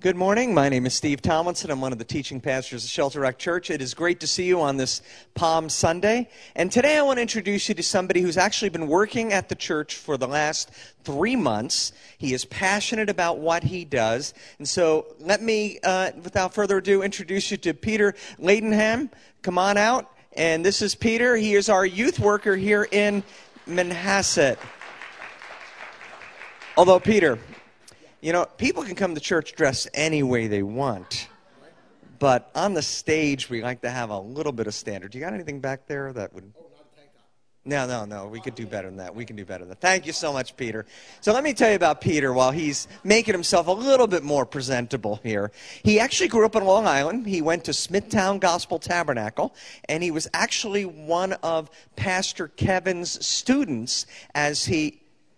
Good morning. My name is Steve Tomlinson. I'm one of the teaching pastors of Shelter Rock Church. It is great to see you on this Palm Sunday. And today I want to introduce you to somebody who's actually been working at the church for the last 3 months. He is passionate about what he does. And so let me, without further ado, introduce you to Peter Ladenham. Come on out. And this is Peter. He is our youth worker here in Manhasset. Although, Peter, you know, people can come to church dressed any way they want, but on the stage, we like to have a little bit of standard. Do you got anything back there that would... Oh, not a tank top. No. We could do better than that. We can do better than that. Thank you so much, Peter. So let me tell you about Peter while he's making himself a little bit more presentable here. He actually grew up in Long Island. He went to Smithtown Gospel Tabernacle, and he was actually one of Pastor Kevin's students as he...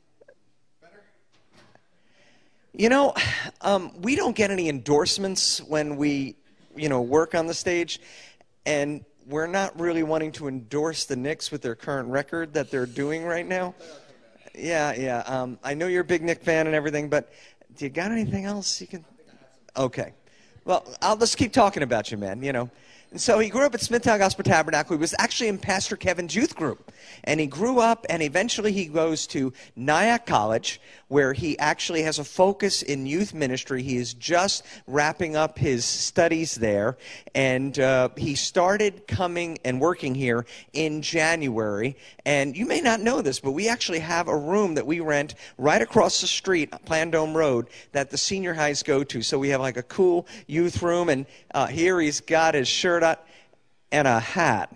You know, we don't get any endorsements when we, work on the stage, and we're not really wanting to endorse the Knicks with their current record that they're doing right now. Yeah. I know you're a big Knick fan and everything, but do you got anything else you can? Okay. Well, I'll just keep talking about you, man, And so he grew up at Smithtown Gospel Tabernacle. He was actually in Pastor Kevin's youth group. And he grew up, and eventually he goes to Nyack College, where he actually has a focus in youth ministry. He is just wrapping up his studies there. And he started coming and working here in January. And you may not know this, but we actually have a room that we rent right across the street, Plandome Road, that the senior highs go to. So we have like a cool youth room. And here he's got his shirt and a hat.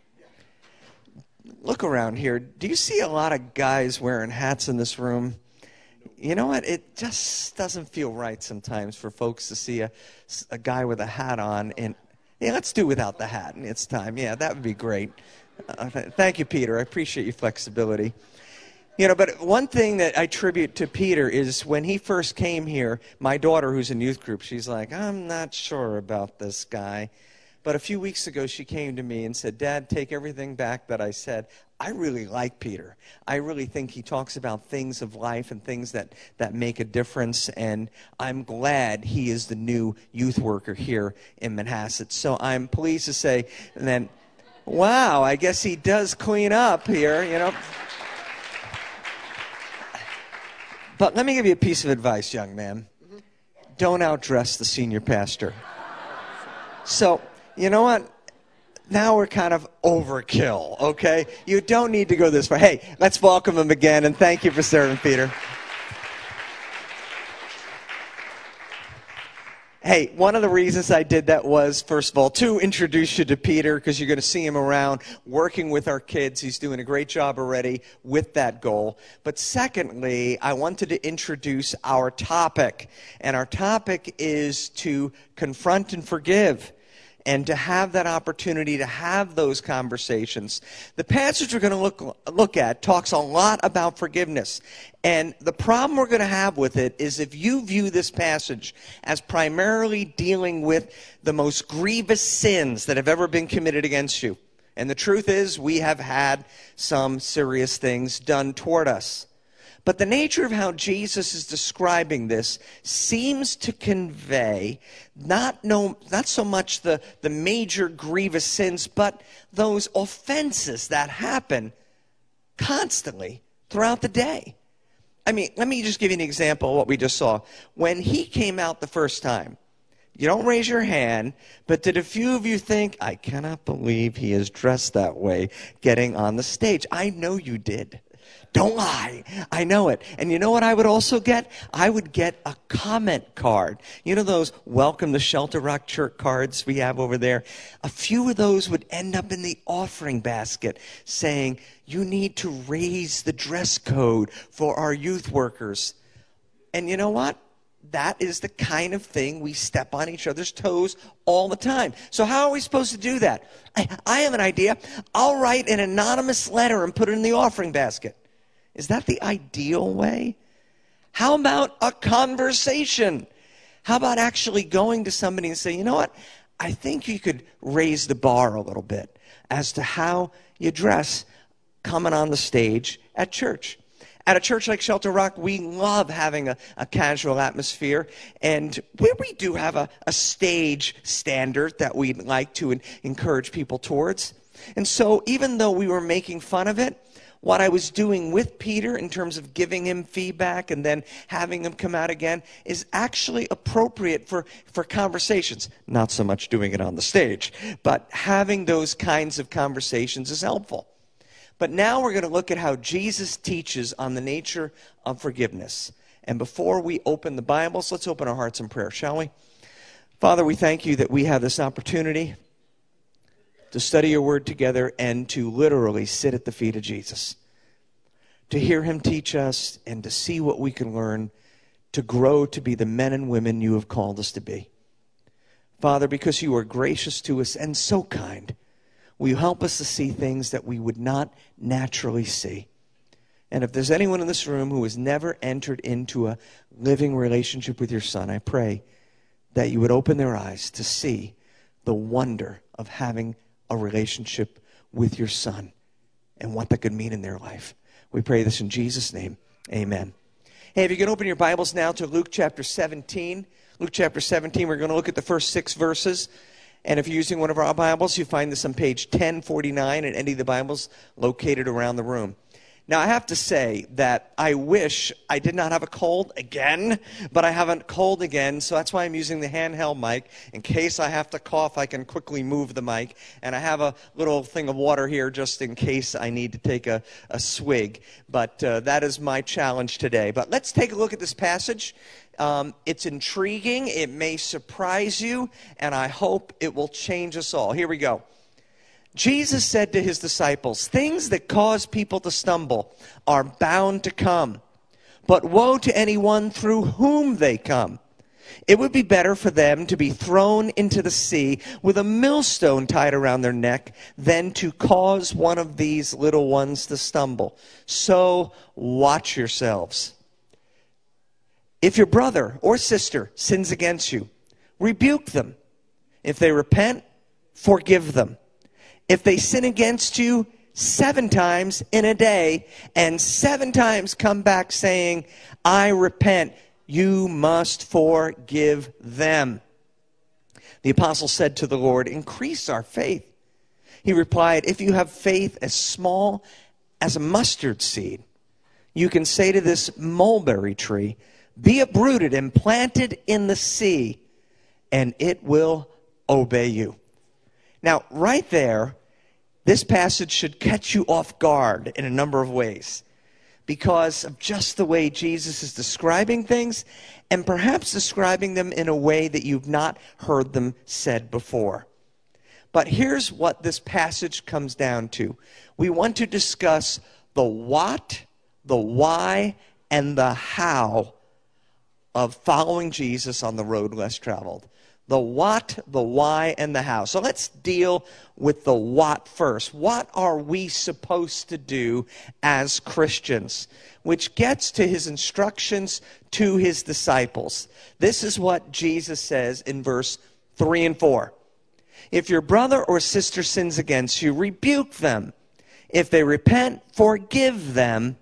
Look around here. Do you see a lot of guys wearing hats in this room? You know what? It just doesn't feel right sometimes for folks to see a guy with a hat on. And yeah, let's do without the hat. It's time. Yeah, that would be great. Thank you, Peter. I appreciate your flexibility. But one thing that I attribute to Peter is when he first came here, my daughter, who's in youth group, she's like, I'm not sure about this guy. But a few weeks ago, she came to me and said, Dad, take everything back that I said. I really like Peter. I really think he talks about things of life and things that make a difference. And I'm glad he is the new youth worker here in Manhasset. So I'm pleased to say, and then, wow, I guess he does clean up here, But let me give you a piece of advice, young man. Don't outdress the senior pastor. So... you know what? Now we're kind of overkill, okay? You don't need to go this far. Hey, let's welcome him again, and thank you for serving, Peter. Hey, one of the reasons I did that was, first of all, to introduce you to Peter, because you're going to see him around working with our kids. He's doing a great job already with that goal. But secondly, I wanted to introduce our topic. And our topic is to confront and forgive. And to have that opportunity to have those conversations. The passage we're going to look at talks a lot about forgiveness. And the problem we're going to have with it is if you view this passage as primarily dealing with the most grievous sins that have ever been committed against you. And the truth is, we have had some serious things done toward us. But the nature of how Jesus is describing this seems to convey not so much the major grievous sins, but those offenses that happen constantly throughout the day. I mean, let me just give you an example of what we just saw. When he came out the first time, you don't raise your hand, but did a few of you think, I cannot believe he is dressed that way getting on the stage? I know you did. Don't lie. I know it. And you know what I would also get? I would get a comment card. You know those Welcome to Shelter Rock Church cards we have over there? A few of those would end up in the offering basket saying, you need to raise the dress code for our youth workers. And you know what? That is the kind of thing we step on each other's toes all the time. So how are we supposed to do that? I have an idea. I'll write an anonymous letter and put it in the offering basket. Is that the ideal way? How about a conversation? How about actually going to somebody and saying, you know what? I think you could raise the bar a little bit as to how you dress coming on the stage at church. At a church like Shelter Rock, we love having a casual atmosphere, and we do have a stage standard that we'd like to encourage people towards. And so even though we were making fun of it, what I was doing with Peter in terms of giving him feedback and then having him come out again is actually appropriate for conversations. Not so much doing it on the stage, but having those kinds of conversations is helpful. But now we're going to look at how Jesus teaches on the nature of forgiveness. And before we open the Bibles, let's open our hearts in prayer, shall we? Father, we thank you that we have this opportunity to study your word together and to literally sit at the feet of Jesus, to hear him teach us and to see what we can learn, to grow to be the men and women you have called us to be. Father, because you are gracious to us and so kind, will you help us to see things that we would not naturally see? And if there's anyone in this room who has never entered into a living relationship with your Son, I pray that you would open their eyes to see the wonder of having a relationship with your Son and what that could mean in their life. We pray this in Jesus' name. Amen. Hey, if you can open your Bibles now to Luke chapter 17. Luke chapter 17, we're going to look at the first 6 verses. And if you're using one of our Bibles, you find this on page 1049 in any of the Bibles located around the room. Now, I have to say that I wish I did not have a cold again, but I have a cold again, so that's why I'm using the handheld mic. In case I have to cough, I can quickly move the mic. And I have a little thing of water here just in case I need to take a swig. But that is my challenge today. But let's take a look at this passage. It's intriguing, it may surprise you, and I hope it will change us all. Here we go. Jesus said to his disciples, "Things that cause people to stumble are bound to come, but woe to anyone through whom they come. It would be better for them to be thrown into the sea with a millstone tied around their neck than to cause one of these little ones to stumble. So watch yourselves. If your brother or sister sins against you, rebuke them. If they repent, forgive them. If they sin against you 7 times in a day and 7 times come back saying, 'I repent,' you must forgive them." The apostle said to the Lord, "Increase our faith." He replied, "If you have faith as small as a mustard seed, you can say to this mulberry tree, 'Be uprooted and planted in the sea,' and it will obey you." Now, right there, this passage should catch you off guard in a number of ways because of just the way Jesus is describing things and perhaps describing them in a way that you've not heard them said before. But here's what this passage comes down to. We want to discuss the what, the why, and the how of following Jesus on the road less traveled. The what, the why, and the how. So let's deal with the what first. What are we supposed to do as Christians? Which gets to his instructions to his disciples. This is what Jesus says in verse 3 and 4. If your brother or sister sins against you, rebuke them. If they repent, forgive them.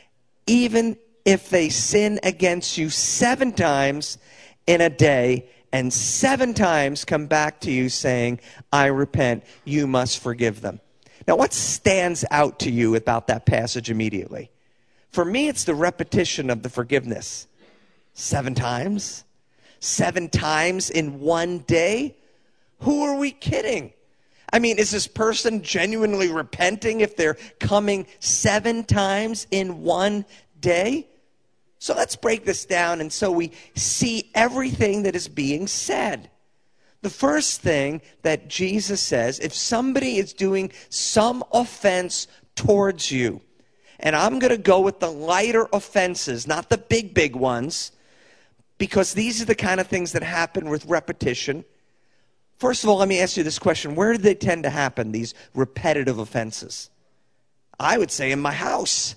Even if they sin against you 7 times in a day, and 7 times come back to you saying, "I repent," you must forgive them. Now, what stands out to you about that passage immediately? For me, it's the repetition of the forgiveness. 7 times? 7 times in one day? Who are we kidding? I mean, is this person genuinely repenting if they're coming 7 times in one day? So let's break this down and so we see everything that is being said. The first thing that Jesus says, if somebody is doing some offense towards you, and I'm going to go with the lighter offenses, not the big ones, because these are the kind of things that happen with repetition. First of all, let me ask you this question. Where do they tend to happen, these repetitive offenses? I would say in my house.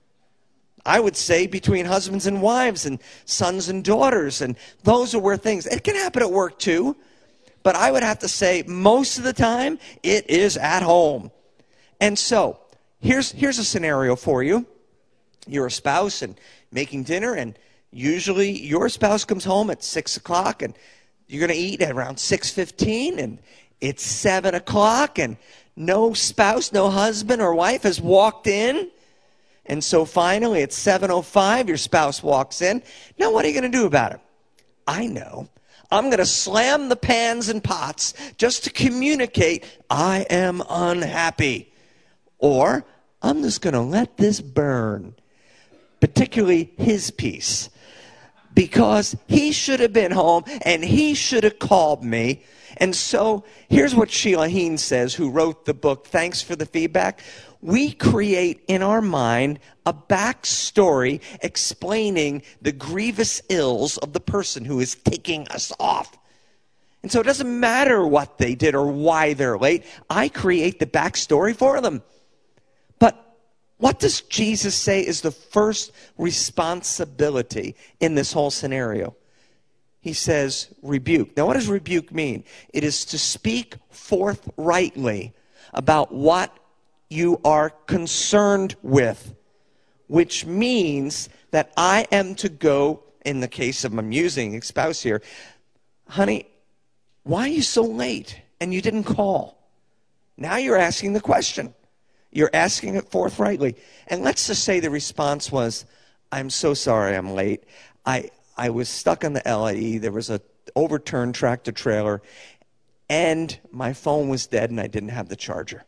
I would say between husbands and wives and sons and daughters, and those are where things, it can happen at work too, but I would have to say most of the time it is at home. And so, here's a scenario for you. you're a spouse and making dinner, and usually your spouse comes home at 6 o'clock, and you're going to eat at around 6:15, and it's 7 o'clock, and no spouse, no husband or wife has walked in. And so finally at 7:05, your spouse walks in. Now what are you going to do about it? I know. I'm going to slam the pans and pots just to communicate I am unhappy. Or I'm just going to let this burn, particularly his piece, because he should have been home and he should have called me. And so here's what Sheila Heen says, who wrote the book, Thanks for the Feedback. We create in our mind a backstory explaining the grievous ills of the person who is taking us off. And so it doesn't matter what they did or why they're late. I create the backstory for them. But what does Jesus say is the first responsibility in this whole scenario? He says, rebuke. Now, what does rebuke mean? It is to speak forthrightly about what you are concerned with, which means that I am to go, in the case of I'm using a spouse here, honey, why are you so late and you didn't call? Now you're asking the question. You're asking it forthrightly. And let's just say the response was, I'm so sorry I'm late. I was stuck on the LIE. There was an overturned tractor trailer, and my phone was dead, and I didn't have the charger.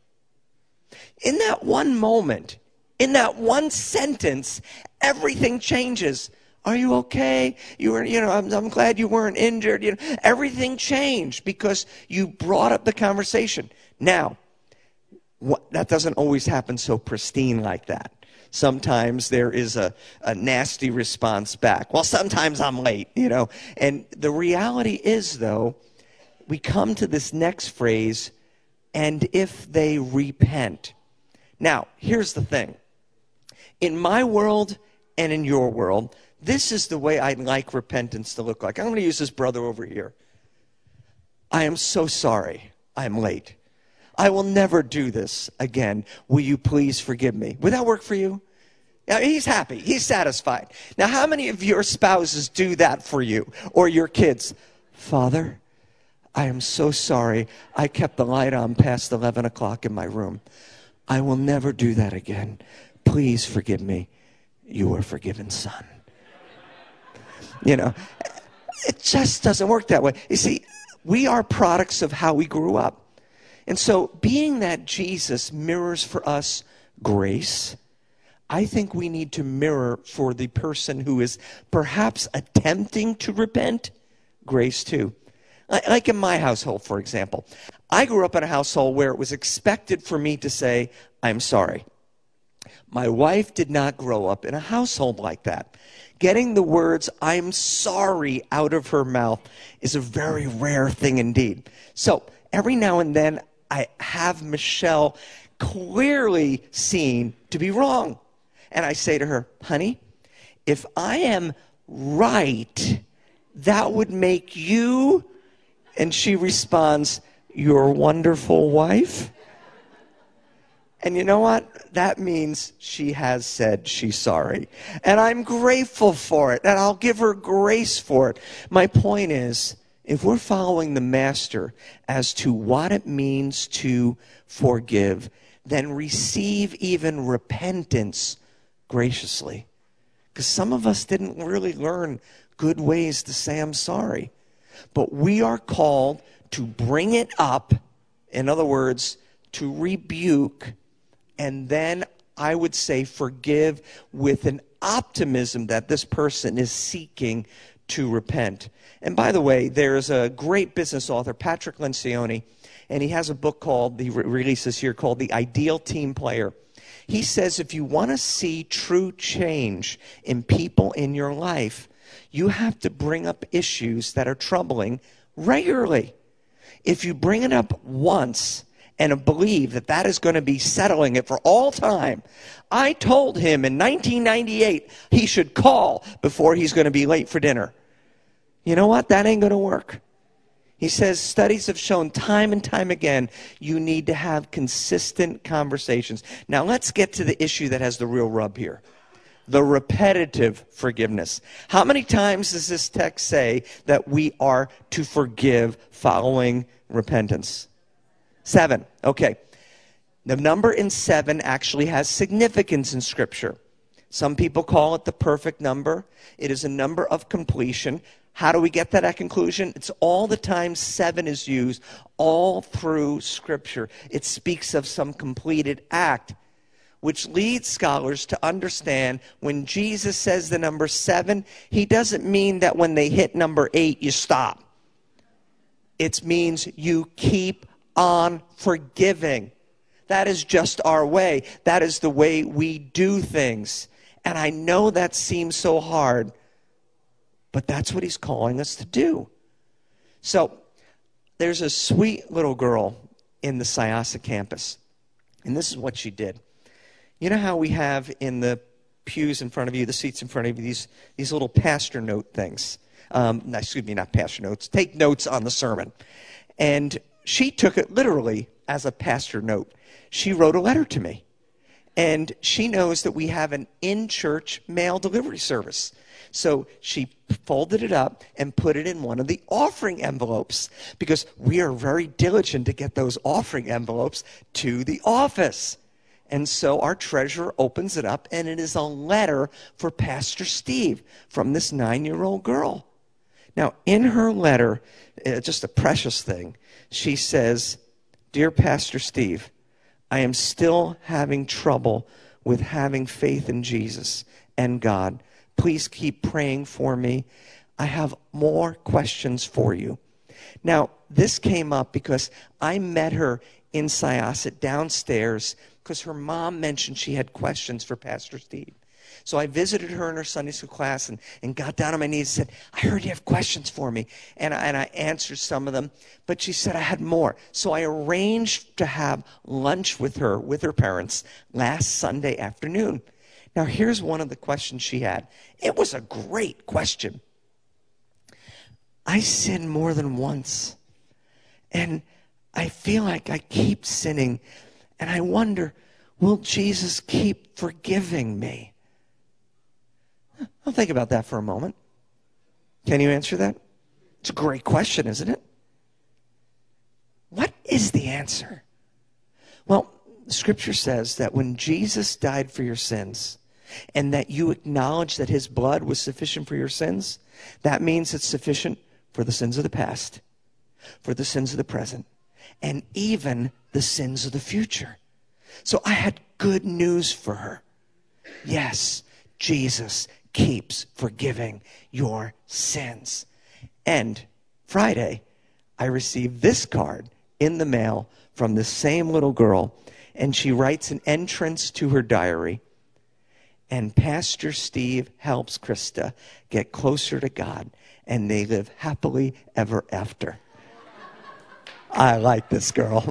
In that one moment, in that one sentence, everything changes. Are you okay? I'm glad you weren't injured. Everything changed because you brought up the conversation. Now, that doesn't always happen so pristine like that. Sometimes there is a nasty response back. Well, sometimes I'm late, And the reality is, though, we come to this next phrase, and if they repent. Now, here's the thing. In my world and in your world, this is the way I'd like repentance to look like. I'm going to use this brother over here. I am so sorry I'm late. I will never do this again. Will you please forgive me? Would that work for you? Now, he's happy. He's satisfied. Now, how many of your spouses do that for you or your kids? Father, I am so sorry. I kept the light on past 11 o'clock in my room. I will never do that again. Please forgive me. You are forgiven, son. It just doesn't work that way. You see, we are products of how we grew up. And so being that Jesus mirrors for us grace, I think we need to mirror for the person who is perhaps attempting to repent, grace too. Like in my household, for example. I grew up in a household where it was expected for me to say, I'm sorry. My wife did not grow up in a household like that. Getting the words, I'm sorry, out of her mouth is a very rare thing indeed. So every now and then, I have Michelle clearly seen to be wrong. And I say to her, honey, if I am right, that would make you, and she responds, your wonderful wife. And you know what? That means she has said she's sorry. And I'm grateful for it, and I'll give her grace for it. My point is, if we're following the master as to what it means to forgive, then receive even repentance graciously. Because some of us didn't really learn good ways to say I'm sorry. But we are called to bring it up, in other words, to rebuke, and then I would say forgive with an optimism that this person is seeking to repent. And by the way, there's a great business author, Patrick Lencioni, and he has a book called, he releases here, called The Ideal Team Player. He says if you want to see true change in people in your life, you have to bring up issues that are troubling regularly. If you bring it up once and believe that that is going to be settling it for all time, I told him in 1998 he should call before he's going to be late for dinner. You know what? That ain't going to work. He says studies have shown time and time again you need to have consistent conversations. Now let's get to the issue that has the real rub here. the repetitive forgiveness. How many times does this text say that we are to forgive following repentance? 7. Okay. The number in 7 actually has significance in Scripture. Some people call it the perfect number. It is a number of completion. How do we get to that conclusion? It's all the time 7 is used all through Scripture. It speaks of some completed act, which leads scholars to understand when Jesus says the number 7, he doesn't mean that when they hit number 8, you stop. It means you keep on forgiving. That is just our way. That is the way we do things. And I know that seems so hard, but that's what he's calling us to do. So there's a sweet little girl in the Syosset campus, and this is what she did. You know how we have in the pews in front of you, the seats in front of you, these little pastor note things. Excuse me, not pastor notes. Take notes on the sermon. And she took it literally as a pastor note. She wrote a letter to me. And she knows that we have an in-church mail delivery service. So she folded it up and put it in one of the offering envelopes because we are very diligent to get those offering envelopes to the office. And so our treasurer opens it up, and it is a letter for Pastor Steve from this 9-year-old girl. Now, in her letter, just a precious thing, she says, "Dear Pastor Steve, I am still having trouble with having faith in Jesus and God. Please keep praying for me. I have more questions for you." Now, this came up because I met her in Syosset downstairs because her mom mentioned she had questions for Pastor Steve. So I visited her in her Sunday school class and got down on my knees and said, "I heard you have questions for me." And I answered some of them, but she said I had more. So I arranged to have lunch with her parents, last Sunday afternoon. Now here's one of the questions she had. It was a great question. I sin more than once, and I feel like I keep sinning, and I wonder, will Jesus keep forgiving me? I'll think about that for a moment. Can you answer that? It's a great question, isn't it? What is the answer? Well, Scripture says that when Jesus died for your sins and that you acknowledge that his blood was sufficient for your sins, that means it's sufficient for the sins of the past, for the sins of the present, and even the sins of the future. So I had good news for her. Yes, Jesus keeps forgiving your sins. And Friday, I received this card in the mail from this same little girl, and she writes an entrance to her diary. And Pastor Steve helps Krista get closer to God, and they live happily ever after. I like this girl.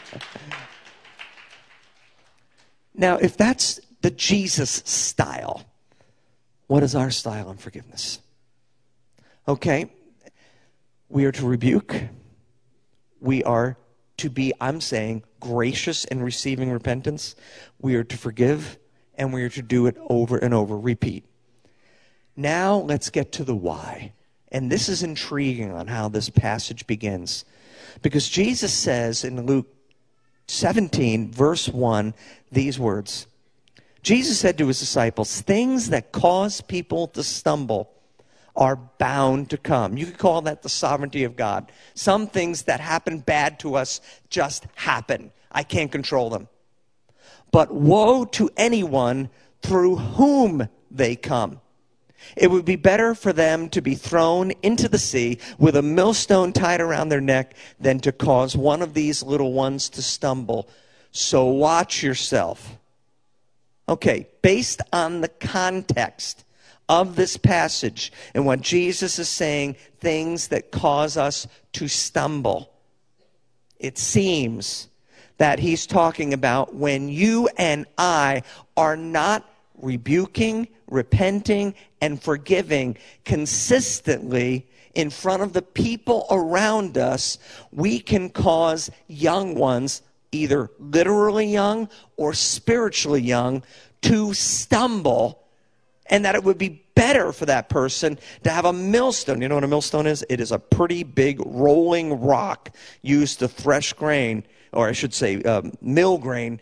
Now, if that's the Jesus style, what is our style in forgiveness? Okay, we are to rebuke. We are to be, I'm saying, gracious in receiving repentance. We are to forgive, and we are to do it over and over, repeat. Now, let's get to the why. And this is intriguing on how this passage begins. Because Jesus says in Luke 17, verse 1, these words. Jesus said to his disciples, "Things that cause people to stumble are bound to come." You could call that the sovereignty of God. Some things that happen bad to us just happen. I can't control them. But woe to anyone through whom they come. It would be better for them to be thrown into the sea with a millstone tied around their neck than to cause one of these little ones to stumble. So watch yourself. Okay, based on the context of this passage and what Jesus is saying, things that cause us to stumble, it seems that he's talking about when you and I are not rebuking, repenting, and forgiving consistently in front of the people around us, we can cause young ones, either literally young or spiritually young, to stumble And that it would be better for that person to have a millstone. You know what a millstone is? It is a pretty big rolling rock used to thresh grain, or I should say mill grain,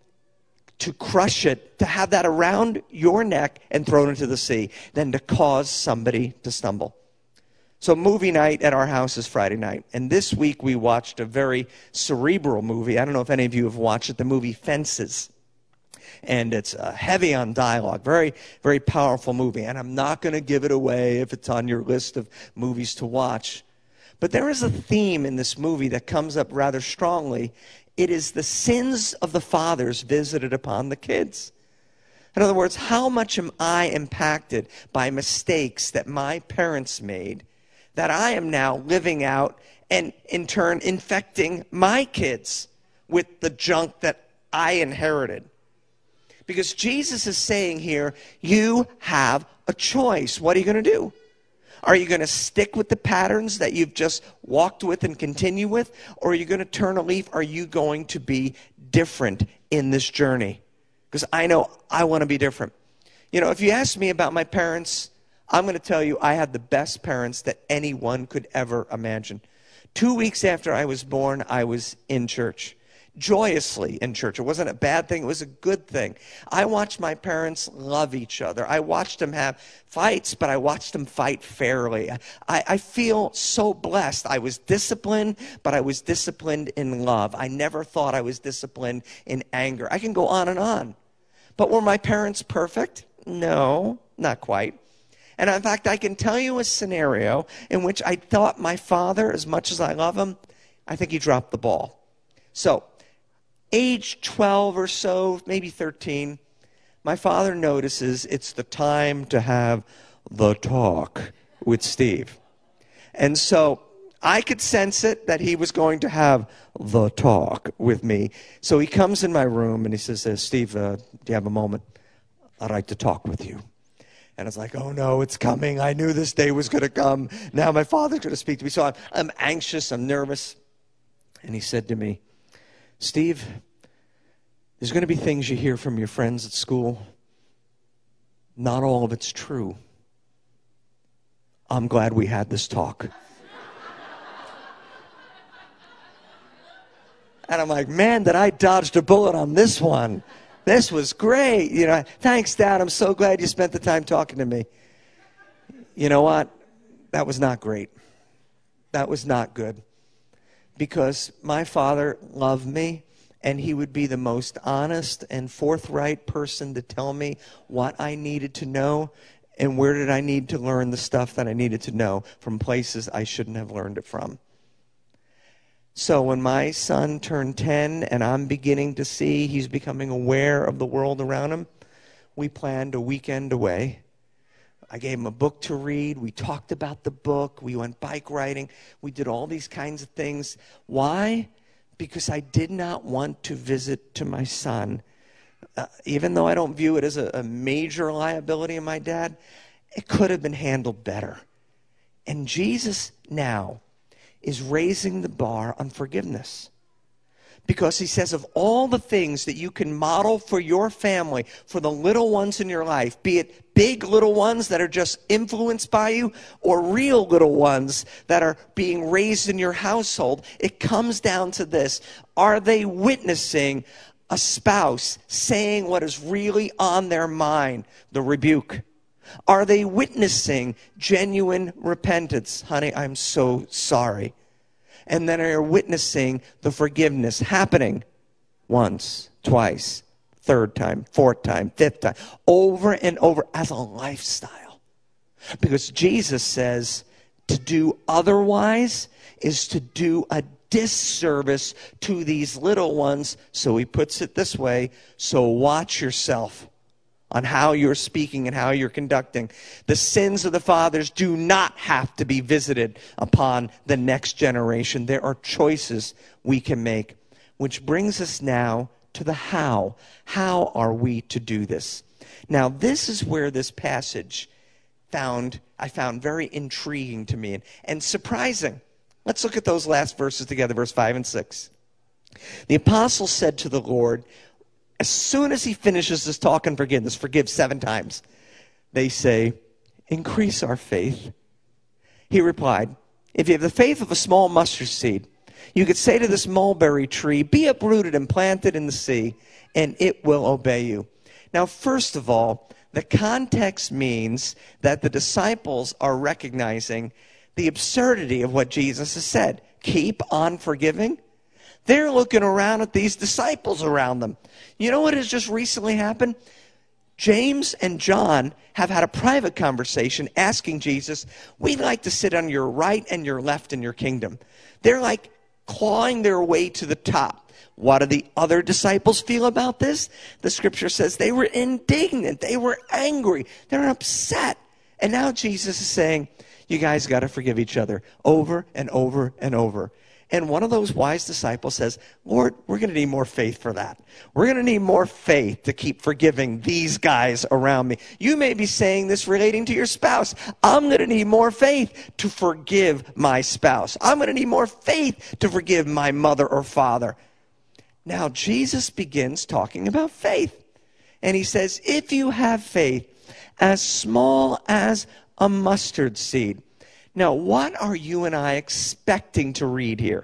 to crush it, to have that around your neck and thrown into the sea, than to cause somebody to stumble. So movie night at our house is Friday night. And this week we watched a very cerebral movie. I don't know if any of you have watched it, the movie Fences. And it's heavy on dialogue, very, very powerful movie. And I'm not going to give it away if it's on your list of movies to watch. But there is a theme in this movie that comes up rather strongly. It is the sins of the fathers visited upon the kids. In other words, how much am I impacted by mistakes that my parents made that I am now living out and in turn infecting my kids with the junk that I inherited? Because Jesus is saying here, you have a choice. What are you going to do? Are you going to stick with the patterns that you've just walked with and continue with? Or are you going to turn a leaf? Are you going to be different in this journey? Because I know I want to be different. You know, if you ask me about my parents, I'm going to tell you I had the best parents that anyone could ever imagine. 2 weeks after I was born, I was in church. Joyously in church. It wasn't a bad thing. It was a good thing. I watched my parents love each other. I watched them have fights, but I watched them fight fairly. I feel so blessed. I was disciplined, but I was disciplined in love. I never thought I was disciplined in anger. I can go on and on. But were my parents perfect? No, not quite. And in fact, I can tell you a scenario in which I thought my father, as much as I love him, I think he dropped the ball. So, age 12 or so, maybe 13, my father notices it's the time to have the talk with Steve. And so I could sense it that he was going to have the talk with me. So he comes in my room and he says, Steve, do you have a moment? I'd like to talk with you. And it's like, oh no, it's coming. I knew this day was going to come. Now my father's going to speak to me. So I'm anxious, I'm nervous. And he said to me, Steve, there's going to be things you hear from your friends at school. Not all of it's true. I'm glad we had this talk. And I'm like, man, did I dodge a bullet on this one. This was great. You know, thanks, Dad. I'm so glad you spent the time talking to me. You know what? That was not great. That was not good. Because my father loved me, and he would be the most honest and forthright person to tell me what I needed to know and where did I need to learn the stuff that I needed to know from places I shouldn't have learned it from. So when my son turned 10 and I'm beginning to see he's becoming aware of the world around him, we planned a weekend away. I gave him a book to read. We talked about the book. We went bike riding. We did all these kinds of things. Why? Because I did not want to visit to my son. Even though I don't view it as a major liability in my dad, it could have been handled better. And Jesus now is raising the bar on forgiveness. Because he says of all the things that you can model for your family, for the little ones in your life, be it big little ones that are just influenced by you or real little ones that are being raised in your household, it comes down to this. Are they witnessing a spouse saying what is really on their mind? The rebuke. Are they witnessing genuine repentance? Honey, I'm so sorry. And then are witnessing the forgiveness happening once, twice, third time, fourth time, fifth time, over and over as a lifestyle. Because Jesus says to do otherwise is to do a disservice to these little ones. So he puts it this way, so watch yourself on how you're speaking and how you're conducting. The sins of the fathers do not have to be visited upon the next generation. There are choices we can make, which brings us now to the how. How are we to do this? Now, this is where this passage I found very intriguing to me and surprising. Let's look at those last verses together, verse 5 and 6. The apostle said to the Lord, as soon as he finishes this talk on forgiveness, forgive 7 times. They say, increase our faith. He replied, if you have the faith of a small mustard seed, you could say to this mulberry tree, be uprooted and planted in the sea, and it will obey you. Now, first of all, the context means that the disciples are recognizing the absurdity of what Jesus has said. Keep on forgiving. They're looking around at these disciples around them. You know what has just recently happened? James and John have had a private conversation asking Jesus, we'd like to sit on your right and your left in your kingdom. They're like clawing their way to the top. What do the other disciples feel about this? The scripture says they were indignant. They were angry. They're upset. And now Jesus is saying, you guys got to forgive each other over and over and over. And one of those wise disciples says, Lord, we're going to need more faith for that. We're going to need more faith to keep forgiving these guys around me. You may be saying this relating to your spouse. I'm going to need more faith to forgive my spouse. I'm going to need more faith to forgive my mother or father. Now, Jesus begins talking about faith. And he says, if you have faith as small as a mustard seed. Now, what are you and I expecting to read here?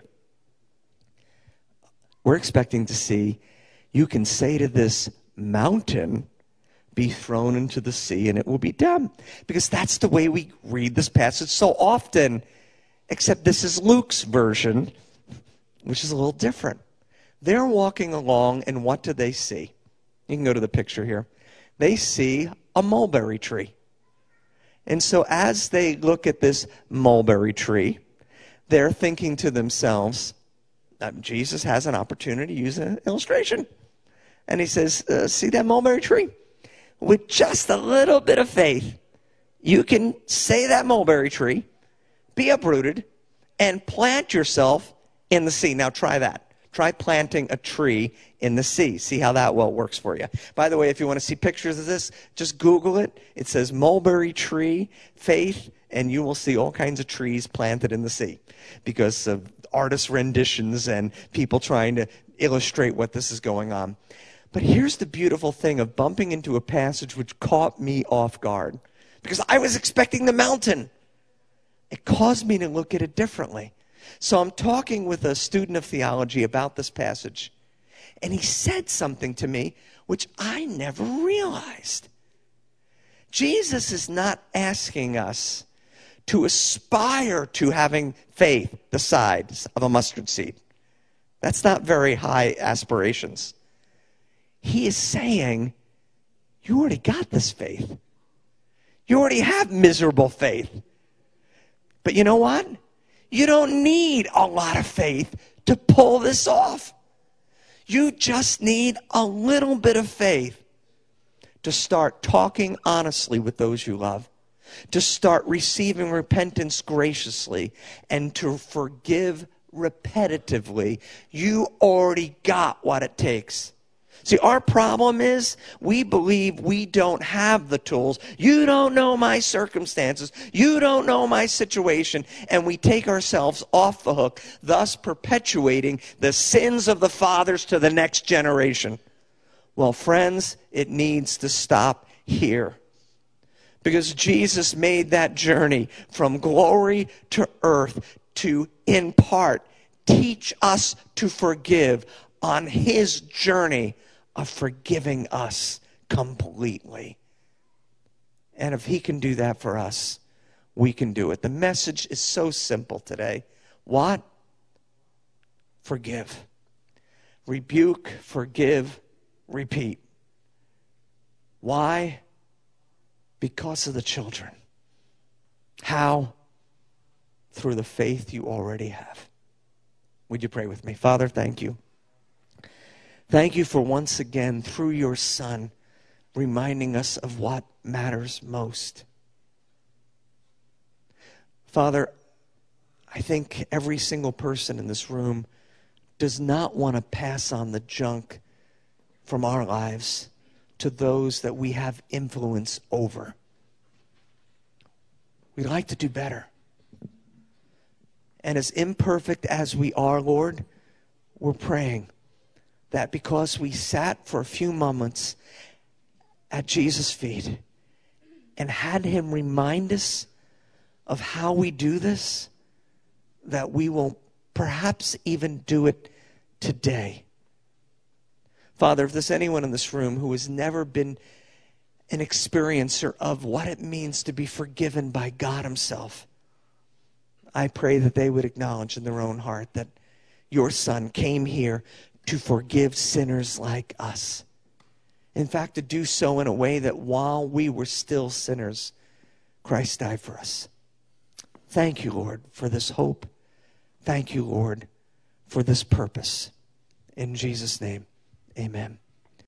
We're expecting to see, you can say to this mountain, be thrown into the sea, and it will be done. Because that's the way we read this passage so often, except this is Luke's version, which is a little different. They're walking along, and what do they see? You can go to the picture here. They see a mulberry tree. And so as they look at this mulberry tree, they're thinking to themselves, Jesus has an opportunity to use an illustration. And he says, see that mulberry tree? With just a little bit of faith, you can say that mulberry tree, be uprooted, and plant yourself in the sea. Now try that. Try planting a tree in the sea. See how that well works for you. By the way, if you want to see pictures of this, just Google it. It says mulberry tree, faith, and you will see all kinds of trees planted in the sea because of artist renditions and people trying to illustrate what this is going on. But here's the beautiful thing of bumping into a passage which caught me off guard because I was expecting the mountain. It caused me to look at it differently. So I'm talking with a student of theology about this passage, and he said something to me which I never realized. Jesus is not asking us to aspire to having faith the size of a mustard seed. That's not very high aspirations. He is saying, you already got this faith. You already have miserable faith. But you know what? You don't need a lot of faith to pull this off. You just need a little bit of faith to start talking honestly with those you love, to start receiving repentance graciously, and to forgive repetitively. You already got what it takes. See, our problem is we believe we don't have the tools. You don't know my circumstances. You don't know my situation. And we take ourselves off the hook, thus perpetuating the sins of the fathers to the next generation. Well, friends, it needs to stop here. Because Jesus made that journey from glory to earth to, in part, teach us to forgive on his journey of forgiving us completely. And if he can do that for us, we can do it. The message is so simple today. What? Forgive. Rebuke, forgive, repeat. Why? Because of the children. How? Through the faith you already have. Would you pray with me? Father, thank you. Thank you for once again, through your Son, reminding us of what matters most. Father, I think every single person in this room does not want to pass on the junk from our lives to those that we have influence over. We'd like to do better. And as imperfect as we are, Lord, we're praying that because we sat for a few moments at Jesus' feet and had him remind us of how we do this, that we will perhaps even do it today. Father, if there's anyone in this room who has never been an experiencer of what it means to be forgiven by God himself, I pray that they would acknowledge in their own heart that your Son came here to forgive sinners like us. In fact, to do so in a way that while we were still sinners, Christ died for us. Thank you, Lord, for this hope. Thank you, Lord, for this purpose. In Jesus' name, amen.